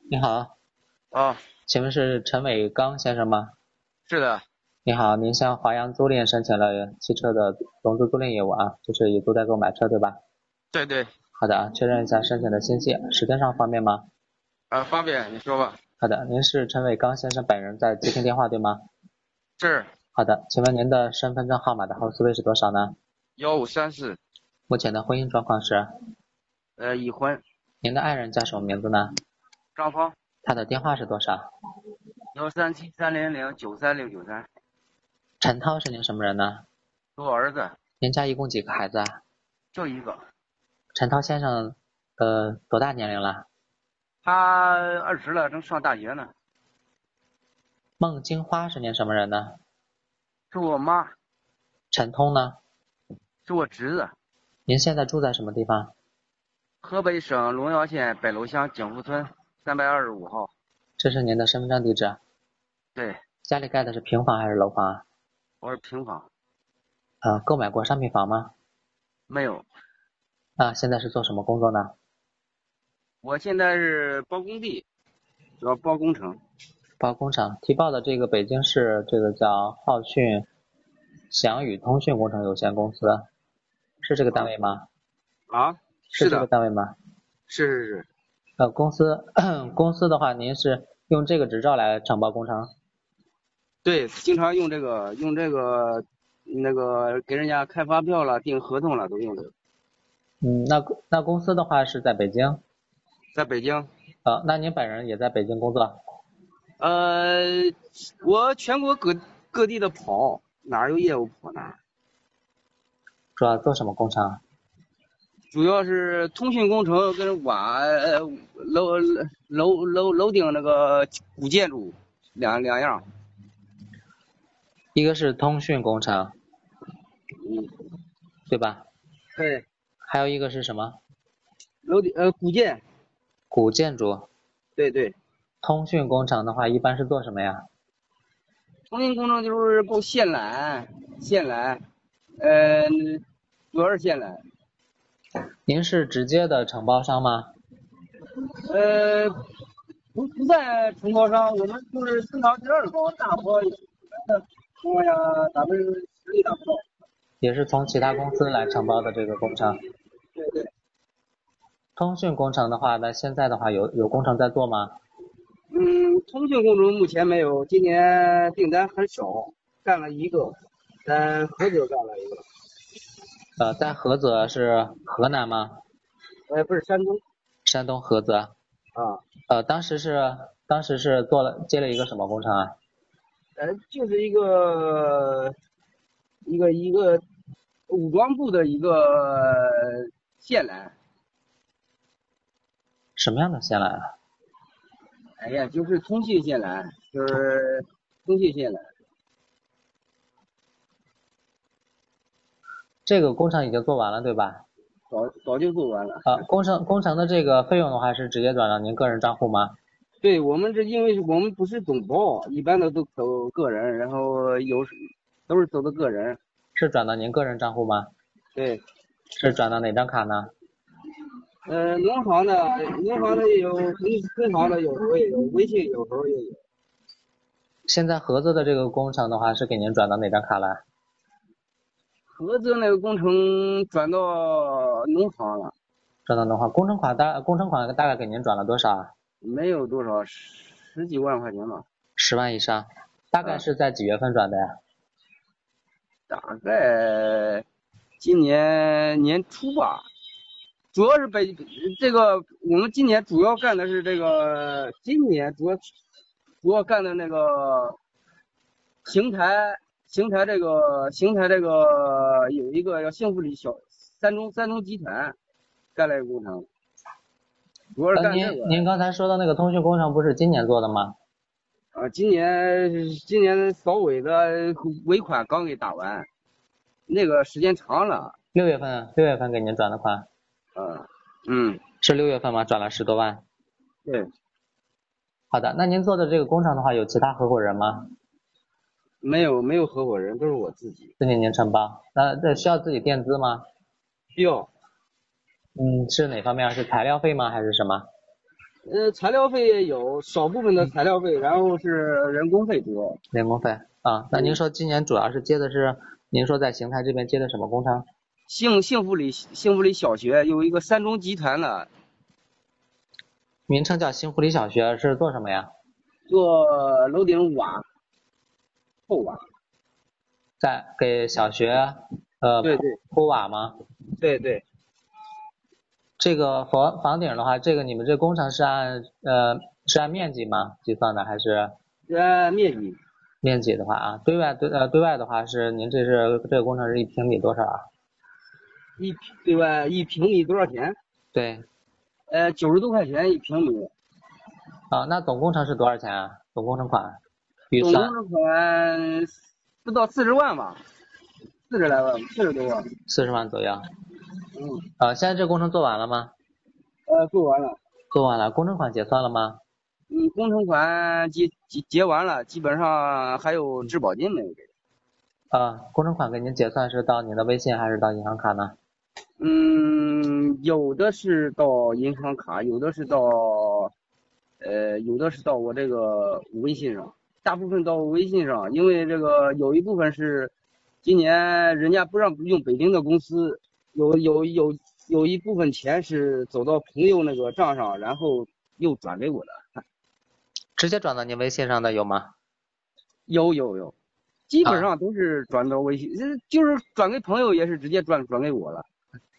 你好， 哦， 请问是陈伟刚先生吗？ 是的， 你好，您向华阳租赁申请了汽车的融资租赁业务啊，就是以租代购买车对吧？ 对对， 好的，确认一下申请的信息，时间上方便吗？ 方便你说吧。 好的，您是陈伟刚先生本人在接听电话对吗？ 是好的，请问您的身份证号码的后四位是多少呢？ 1534， 目前的婚姻状况是？ 已婚， 您的爱人叫什么名字呢？ 张芳， 他的电话是多少？ 13730093693， 陈涛是您什么人呢？ 是我儿子， 您家一共几个孩子啊？ 就一个， 陈涛先生多大年龄了？ 他20了，正上大学呢。 孟金花是您什么人呢？ 是我妈， 陈通呢？ 是我侄子， 您现在住在什么地方？ 河北省隆尧县北楼乡景福村325号。 这是您的身份证地址。 对， 家里盖的是平房还是楼房啊？ 我是平房， 购买过商品房吗？ 没有。 现在是做什么工作呢？ 我现在是包工地，主要包工程。 包工厂提报的这个北京市这个叫浩讯翔宇通讯工程有限公司，是这个单位吗？ 啊， 是这个是的， 单位吗？ 是， 公司公司的话，您是用这个执照来承包工程？ 对，经常用这个那个给人家开发票了、订合同了，都用这个。 那公司的话是在北京。 在北京， 那您本人也在北京工作？ 呃，我全国各地的跑，哪儿有业务跑哪儿。 主要做什么工程？ 主要是通讯工程跟瓦楼顶那个古建筑两样。 一个是通讯工程， 嗯， 对吧？ 对， 还有一个是什么？ 楼顶古建， 古建筑。 对对， 通讯工程的话，一般是做什么呀？ 通讯工程就是包线缆，呃，主要是线缆。 您是直接的承包商吗？ 呃，不在承包商，我们就是经常第二包大包的情况下，咱们实力达不到。 也是从其他公司来承包的这个工程。 对对， 通讯工程的话，那现在的话有工程在做吗？ 通讯工程目前没有，今年订单很少，干了一个，在菏泽干了一个， 在菏泽是河南吗？ 不是山东山东菏泽。 啊， 当时是接了一个什么工程啊？ 就是一个武装部的一个线缆， 什么样的线缆啊？ 哎呀，就是通信线缆，就是通信线缆。 这个工程已经做完了，对吧？ 早就做完了。 工程的这个费用的话是直接转到您个人账户吗？ 对我们这，因为我们不是总包，一般的都走个人，然后都是走的个人。 是转到您个人账户吗？ 对， 是转到哪张卡呢？ 农行的也有，分行的有时候也有，微信有时候也有。 现在合作的这个工程的话是给您转到哪张卡来？ 合资那个工程转到农行了， 转到的话，工程款大概给您转了多少啊？ 没有多少，十几万块钱吧。 10万以上。大概是在几月份转的呀？ 大概今年年初吧。主要是这个，我们今年主要干的是这个，今年主要干的那个邢台这个有一个叫幸福里三中集团干了一个工程，主要是干这个。 您刚才说的那个通讯工程不是今年做的吗？ 今年扫尾的尾款刚给打完，那个时间长了。 6月份给您转的款。 嗯嗯， 是6月份吗？转了10多万。 对， 好的，那您做的这个工程的话，有其他合伙人吗？ 没有合伙人，都是我自己。 自己您承包。那这需要自己垫资吗？ 需要。 是哪方面？是材料费吗？还是什么？ 材料费也有少部分的材料费，然后是人工费主要。 人工费啊。那您说今年主要是接的是，您说在邢台这边接的什么工程？ 幸福里小学有一个三中集团的， 名称叫幸福里小学，是做什么呀？ 做楼顶瓦厚瓦。 在给小学对对铺瓦吗？ 对对。 这个房顶的话，这个你们这工程是按面积吗计算的，还是面积？ 面积的话啊，对外的话是您这个工程是1平米多少啊？ 对外1平米多少钱？ 对。 90多块钱1平米。 啊，那总工程是多少钱啊？总工程款预总算？ 工程款不到40万吧，40来万，40多万。 40万左右。现在这工程做完了吗？ 做完了。 做完了，工程款结算了吗？ 工程款结完了，基本上还有质保金没有给。 工程款给您结算是到您的微信还是到银行卡呢？ 有的是到银行卡，有的是到我这个微信上，大部分到微信上，因为这个有一部分是今年人家不让用北京的公司，有一部分钱是走到朋友那个账上，然后又转给我的。 直接转到您微信上的有吗？ 有，基本上都是转到微信，就是转给朋友也是直接转给我了。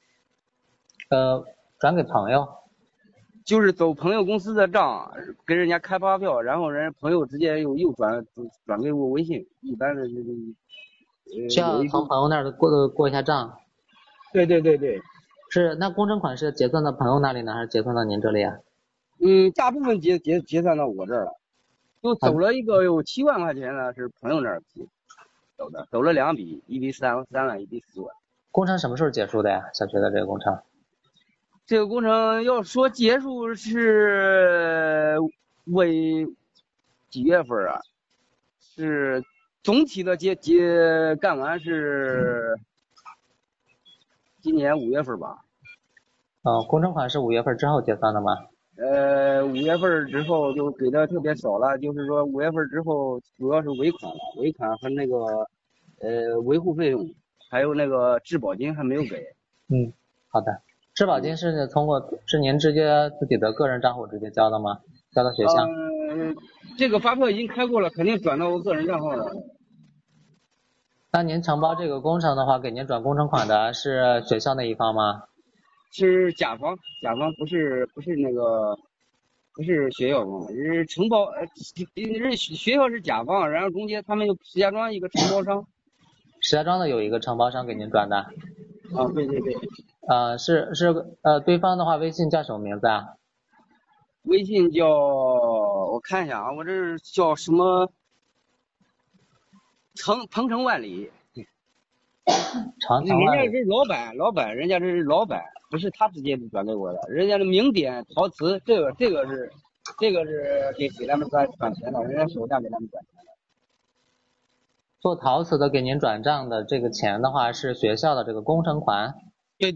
转给朋友， 就是走朋友公司的账，给人家开发票，然后人家朋友直接又转给我微信，一般的需要从朋友那儿过一下账。 对。 是，那工程款是结算到朋友那里呢，还是结算到您这里啊？ 大部分结算到我这儿了，就走了一个有7万块钱的是朋友那儿走了2笔，一笔3万，一笔4万。 工程什么时候结束的呀？小学的这个工程？ 这个工程要说结束是几月份啊？是总体的干完是今年5月份吧。 工程款是5月份之后结算的吗 ？5月份之后就给的特别少了，就是说5月份之后主要是尾款了，尾款和那个维护费用，还有那个质保金还没有给。 好的。质保金是您直接自己的个人账户直接交的吗？交到学校？ 这个发票已经开过了，肯定转到我个人账号了。 那您承包这个工程的话，给您转工程款的是学校那一方吗？ 是甲方不是那个不是学校方，是承包学校是甲方，然后中间他们有石家庄一个承包商。 石家庄的有一个承包商给您转的。 对。 对方的话微信叫什么名字啊？ 微信叫我看一下啊，我这叫什么鹏程万里。人家是老板，人家这是老板，不是他直接转给我的，人家的名典陶瓷，这个是给他们转钱的，人家手下给他们转钱的。 做陶瓷的给您转账的这个钱的话是学校的这个工程款。 对。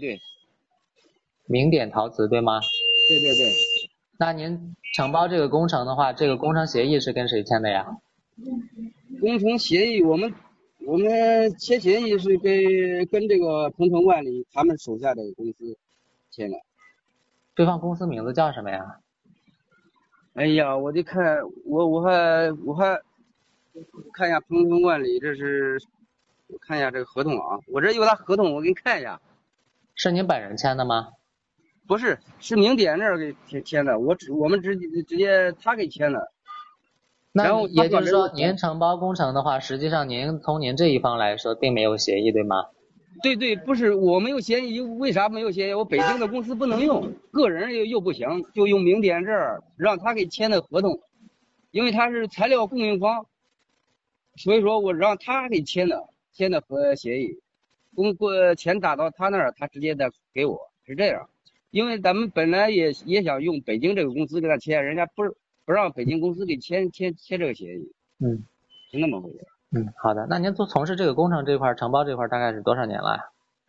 名典陶瓷对吗？ 对。 那您承包这个工程的话，这个工程协议是跟谁签的呀？ 工程协议我们签协议是跟这个鹏程万里他们手下的公司签的。 对方公司名字叫什么呀？ 哎呀，我得看我还看一下鹏程万里，这是我看一下这个合同啊，我这有他合同，我给你看一下。 是您本人签的吗？ 不是，是名典那儿给签的，我们直接他给签的。 那也就是说，您承包工程的话，实际上从您这一方来说，并没有协议，对吗？ 对，不是我没有协议，为啥没有协议？我北京的公司不能用，个人又不行，就用名典这儿让他给签的合同，因为他是材料供应方，所以说我让他给签的和协议，钱打到他那儿，他直接再给我，是这样。因为咱们本来也想用北京这个公司给他签，人家不让北京公司给签这个协议。是那么回事。 好的。那您从事这个工程这块承包这块大概是多少年了？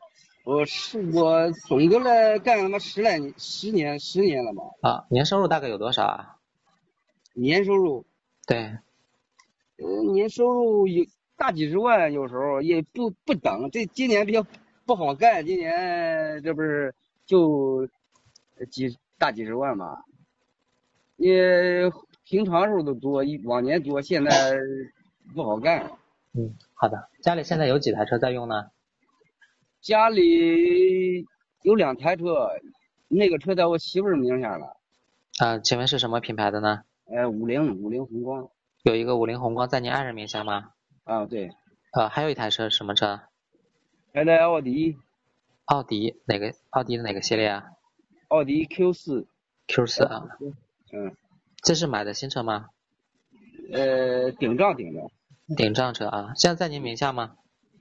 我总的来干他妈十年了吧。 啊，年收入大概有多少啊？ 年收入， 对， 年收入有大几十万，有时候也不等。这今年比较不好干，今年这不是就大几十万嘛？也平常时候都多，往年多，现在不好干。 好的。家里现在有几台车在用呢？ 家里有2台车，那个车在我媳妇儿名下了， 请问是什么品牌的呢？ 五菱宏光。 有一个50宏光在您爱人名下吗？ 啊，对， 还有一台车什么车？ 还在奥迪奥迪的哪个系列啊 Q4。 ？Q4啊。 嗯， 这是买的新车吗？ 顶账。 顶账车啊，现在在您名下吗？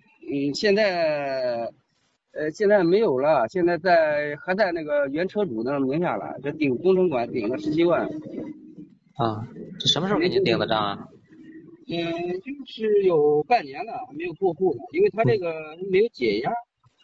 现在没有了，现在还在那个原车主那名下了，这工程款顶了17万。 啊，这什么时候给您顶的账啊？ 就是有半年了，还没有过户呢，因为他这个没有解压。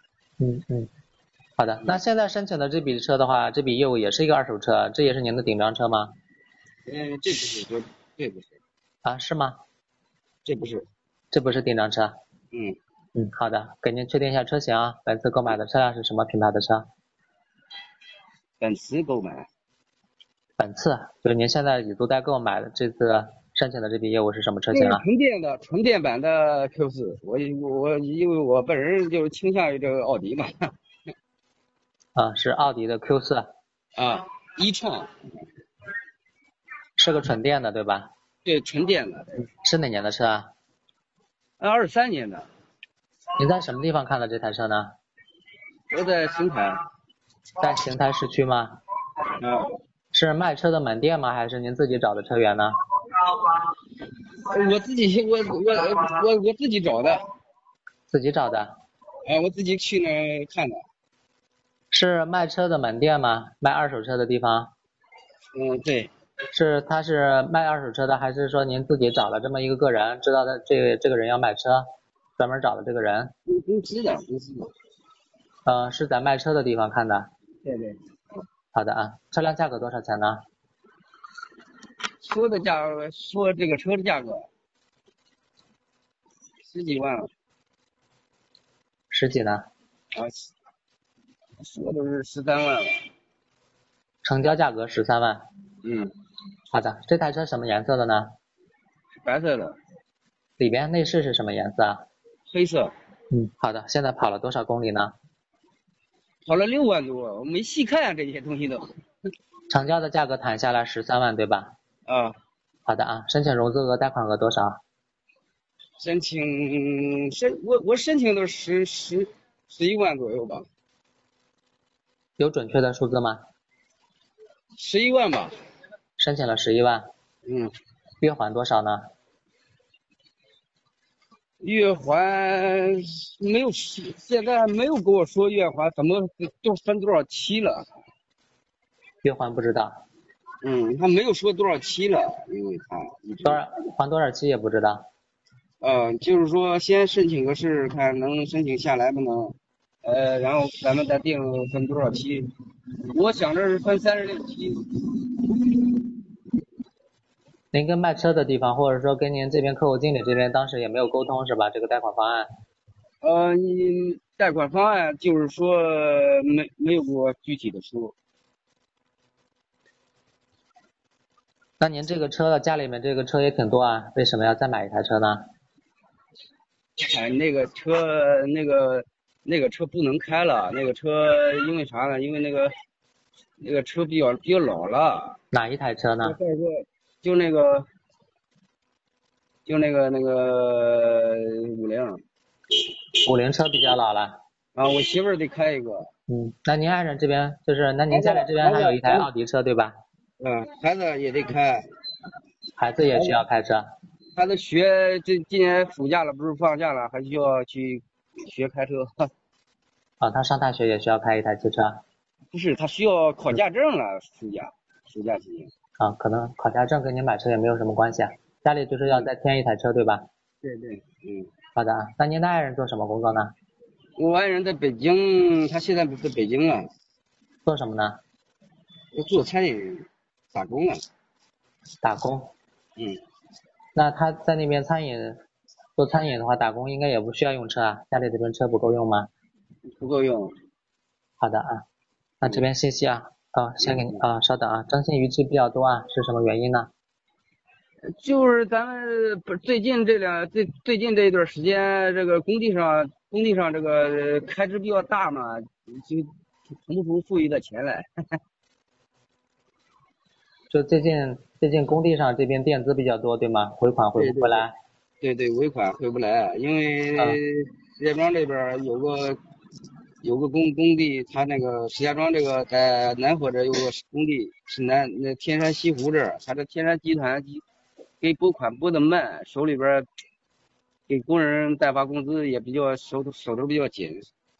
好的。那现在申请的这笔车的话，这笔业务也是一个二手车，这也是您的顶账车吗？ 这不是，这不是。 啊，是吗？ 这不是。 这不是顶账车。好的，给您确定一下车型啊。本次购买的车辆是什么品牌的车？ 本次购买。 本次就是您现在以租代购买的这次申请的这笔业务是什么车型啊？ 纯电版的 Q4。我因为我本人就是倾向于这个奥迪嘛。 是奥迪的 Q4。 啊，e-tron。 是个纯电的对吧？ 对，纯电的。 是哪年的车啊 ？23年的。 您在什么地方看的这台车呢？ 我在邢台。 在邢台市区吗？是卖车的门店吗？还是您自己找的车源呢？ 我自己找的。 自己找的？ 我自己去那看的。 是卖车的门店吗？卖二手车的地方？ 对。 他是卖二手车的，还是说您自己找了这么一个个人，知道的这个人要买车，专门找的这个人？ 公司的。 是在卖车的地方看的。 对。 好的啊，车辆价格多少钱呢？ 说这个车的价格十几万了。 十几呢？ 说的是13万了。 成交价格13万。好的，这台车什么颜色的呢？ 白色的。 里边内饰是什么颜色啊？ 黑色。 好的，现在跑了多少公里呢？ 跑了6万多，我没细看这些东西都。 成交的价格谈下来13万对吧？好的啊，申请融资额贷款额多少？ 我申请的11万左右吧。 有准确的数字吗 ？11万吧。 申请了11万。月还多少呢？ 月还没有，现在还没有跟我说月还，怎么都分多少期了？ 月还不知道。 他没有说多少期了，因为他还多少期也不知道。 就是说先申请个试，看能申请下来不能，然后咱们再定分多少期。我想着是分36期。 您跟卖车的地方，或者说跟您这边客户经理这边当时也没有沟通是吧？这个贷款方案。 你贷款方案就是说没有给我具体的说。 那您这个车家里面这个车也挺多啊，为什么要再买一台车呢？ 那个车不能开了，那个车因为啥呢？因为那个车比较老了。 哪一台车呢？ 就那个 50车比较老了。 我媳妇儿得开一个。 那您爱人这边那您家里这边还有一台奥迪车对吧？ 孩子也得开。 孩子也需要开车。 孩子今年暑假了，不是放假了，还需要去学开车。 他上大学也需要开一台汽车？ 不是，他需要考驾证了，暑假期间。 可能考驾证跟您买车也没有什么关系啊。家里就是要再添一台车对吧？ 对。 好的啊，那您的爱人做什么工作呢？ 我爱人在北京，他现在不在北京了， 做什么呢？ 做餐饮打工了。 打工。 嗯， 那他在那边做餐饮的话，打工应该也不需要用车啊，家里这边车不够用吗？ 不够用。 好的啊，那这嗯边信息啊，先给你稍等啊，征信逾期比较多啊，是什么原因呢？ 就是咱们不最近这一段时间，这个工地上这个开支比较大嘛，就腾不出富裕的钱来。 就最近工地上这边垫资比较多，对吗？回款回对对不回来？ 对，尾款回不来，因为嗯， 石家庄这边有个工地，他那个石家庄这个在南河这有个工地，是那天山西湖这儿，他这天山集团给拨款拨的慢，手里边给工人代发工资也比较手头比较紧，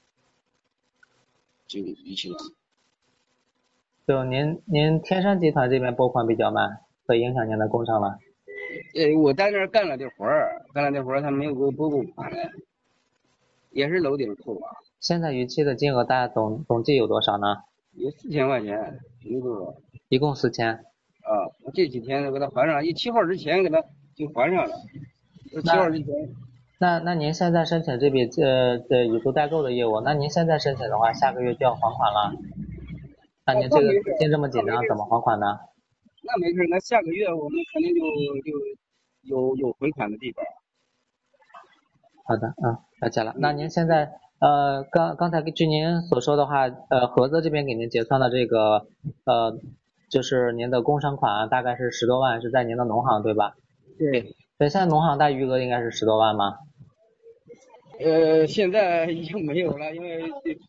就一起了。 就您天山集团这边拨款比较慢，会影响您的工程了。 我在那儿干了点活儿，他没有给我拨过款来，也是楼顶扣啊， 现在逾期的金额大概总计有多少呢？ 有4000块钱，一个。 一共4000。 啊，我这几天给他还上，7号之前给他就还上了，就7号之前。 那您现在申请这笔以租代购的业务，那您现在申请的话，下个月就要还款了。那您这个那没事， 资金这么紧张，怎么还款呢？ 那没事，那下个月我们肯定就有回款的地方。 好的，了解了。那您现在刚才据您所说的话，合资这边给您结算的这个就是您的工商款大概是10多万，是在您的农行对吧？ 对， 对，现在农行大余额应该是10多万吗？ 现在已经没有了，因为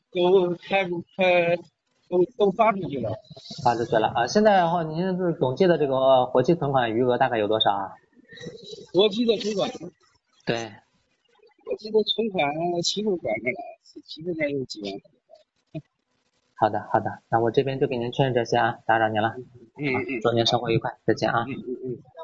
都发出去了。 发出去了啊。现在的话，您是总计的这个活期存款余额大概有多少啊？ 活期的存款， 对， 活期的存款齐头管上了，齐头还有几万。 好的，那我这边就给您确认这些啊，打扰您了。 嗯嗯， 祝您生活愉快，再见啊。 嗯。